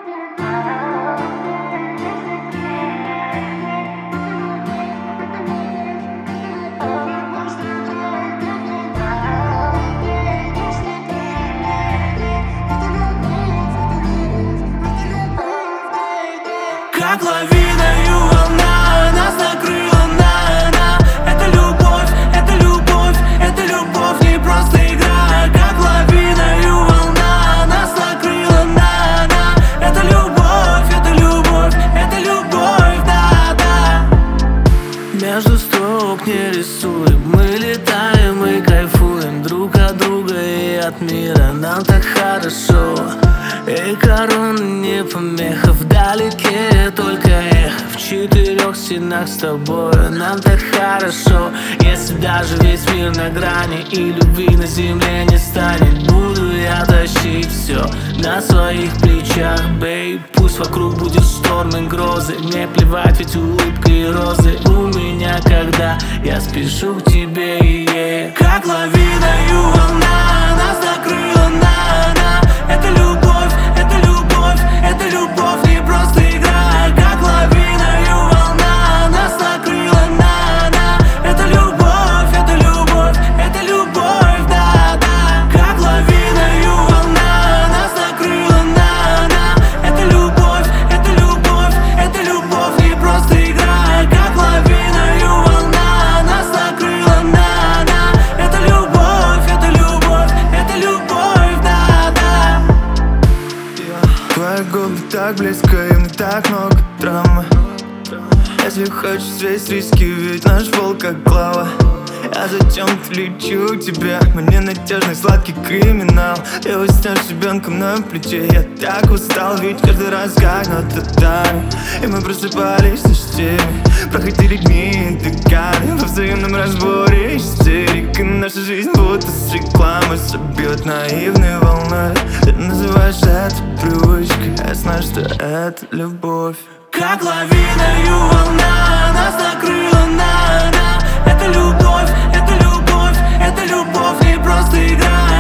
Как лавиною волна нас накрыла на. Это любовь, это любовь, это любовь, не просто игра. Как лавиною волна нас накрыла на. Это любовь, это любовь, это любовь, да. Между строк не рисуем, мы летаем и кайфуем друг от друга и от мира. Нам так хорошо, и корона не помеха. Вдалеке только эхо, в четырех стенах с тобой. Нам так хорошо, если даже весь мир на грани и любви на земле не станет, буду я тащить все на своих плечах, бейб. Пусть вокруг будет шторм и грозы, мне плевать, ведь улыбка и розы у меня, когда я спешу к тебе. Как лавиною волна нас накрыла на. Это любовь, это любовь, это любовь, не просто игра. Как лавиною волна нас накрыла на. Это любовь, это любовь, это любовь, да. Как лавиною волна нас накрыла на. Это любовь, это любовь, это любовь, не просто игра. Как лавиною волна нас накрыла на. Это любовь, это любовь, это любовь, да. Твои губы так близко, и мы так много драмы. Если хочешь весь риски, ведь наш пол как глава. Я зачем-то лечу тебя, мы ненадежный сладкий криминал. Я во сне с ребенком на плече, я так устал, ведь каждый раз как на татами. И мы просыпались со всеми, проходили дни и декады во взаимном разборе истерик. И наша жизнь будто с рекламы собьет наивной волной. Ты называешь это привычкой, я знаю, что это любовь. Как лавиною волна нас накрыла на. Это любовь, это любовь, это любовь, не просто игра.